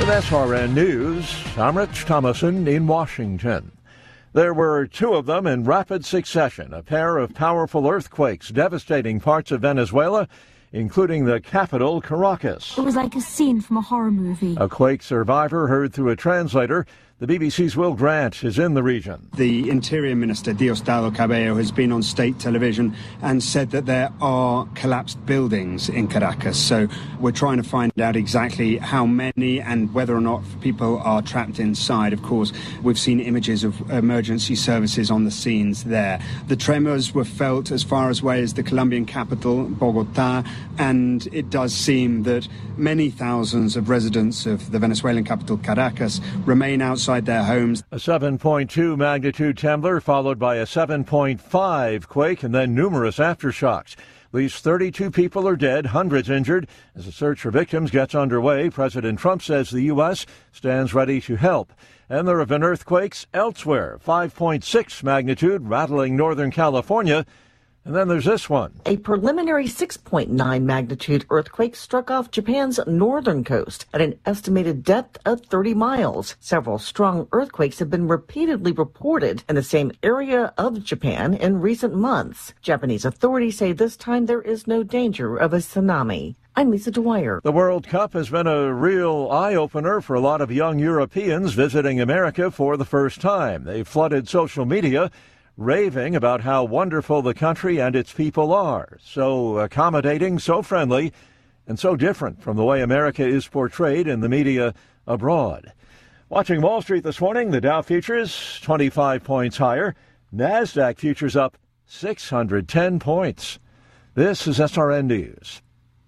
With SRN News, I'm Rich Thomason in Washington. There were two of them in rapid succession, a pair of powerful earthquakes devastating parts of Venezuela, including the capital, Caracas. It was like a scene from a horror movie. A quake survivor heard through a translator. The BBC's Will Grant is in the region. The Interior Minister, Diosdado Cabello, has been on state television and said that there are collapsed buildings in Caracas. So we're trying to find out exactly how many and whether or not people are trapped inside. Of course, we've seen images of emergency services on the scenes there. The tremors were felt as far away as the Colombian capital, Bogota, and it does seem that many thousands of residents of the Venezuelan capital, Caracas, remain outside their homes. A 7.2 magnitude tremor followed by a 7.5 quake and then numerous aftershocks. At least 32 people are dead, hundreds injured. As the search for victims gets underway, President Trump says the U.S. stands ready to help. And there have been earthquakes elsewhere, 5.6 magnitude rattling Northern California. And then there's this one. A preliminary 6.9 magnitude earthquake struck off Japan's northern coast at an estimated depth of 30 miles. Several strong earthquakes have been repeatedly reported in the same area of Japan in recent months. Japanese authorities say this time there is no danger of a tsunami. I'm Lisa Dwyer. The World Cup has been a real eye-opener for a lot of young Europeans visiting America for the first time. They've flooded social media, raving about how wonderful the country and its people are. So accommodating, so friendly, and so different from the way America is portrayed in the media abroad. Watching Wall Street this morning, the Dow futures 25 points higher. NASDAQ futures up 610 points. This is SRN News.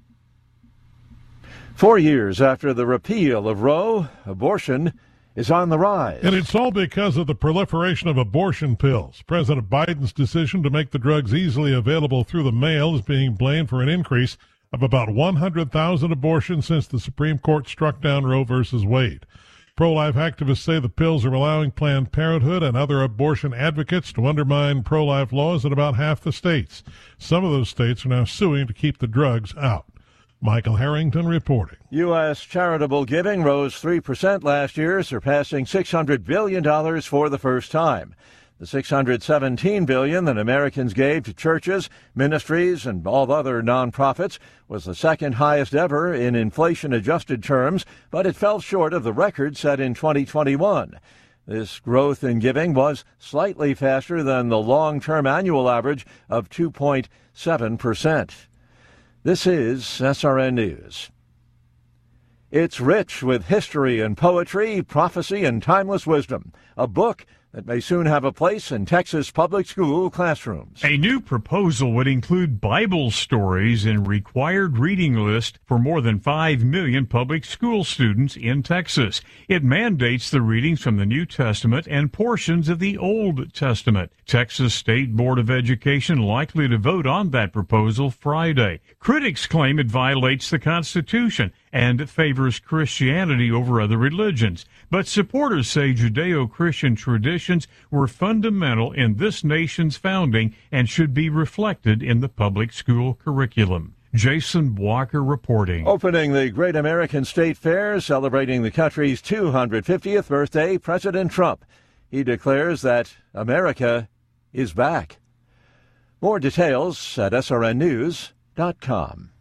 4 years after the repeal of Roe, abortion is on the rise. And it's all because of the proliferation of abortion pills. President Biden's decision to make the drugs easily available through the mail is being blamed for an increase of about 100,000 abortions since the Supreme Court struck down Roe v. Wade. Pro-life activists say the pills are allowing Planned Parenthood and other abortion advocates to undermine pro-life laws in about half the states. Some of those states are now suing to keep the drugs out. Michael Harrington reporting. U.S. charitable giving rose 3% last year, surpassing $600 billion for the first time. The $617 billion that Americans gave to churches, ministries, and all other nonprofits was the second highest ever in inflation-adjusted terms, but it fell short of the record set in 2021. This growth in giving was slightly faster than the long-term annual average of 2.7%. This is SRN News. It's rich with history and poetry, prophecy, and timeless wisdom. A book that may soon have a place in Texas public school classrooms. A new proposal would include Bible stories in required reading list for more than 5 million public school students in Texas. It mandates the readings from the New Testament and portions of the Old Testament. Texas State Board of Education likely to vote on that proposal Friday. Critics claim it violates the Constitution and favors Christianity over other religions. But supporters say Judeo-Christian traditions were fundamental in this nation's founding and should be reflected in the public school curriculum. Jason Walker reporting. Opening the Great American State Fair, celebrating the country's 250th birthday, President Trump. He declares that America is back. More details at srnnews.com.